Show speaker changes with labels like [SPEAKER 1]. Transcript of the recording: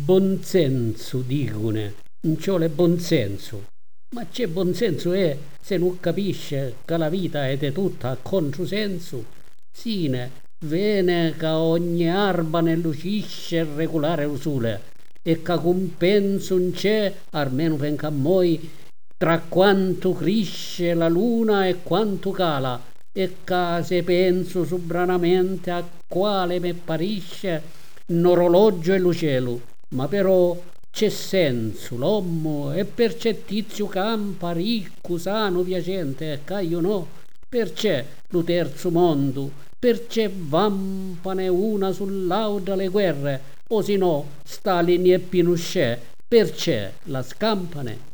[SPEAKER 1] buon senso, dicono, non ci vuole buon senso. Ma c'è buon senso se non capisce che la vita è tutta a controsenso? Sine, vene che ogni arba ne lucisce regolare il sole e che compenso non c'è, almeno venga a noi, tra quanto cresce la luna e quanto cala, e che se penso sobranamente a quale mi parisce l'orologio e lo cielo, ma però c'è senso l'uomo e percettizio campa ricco, sano, piacente, e che io no, perché lo terzo mondo, perché vampane una sull'altra le guerre, o si no Stalin e Pinochet, perché la scampane.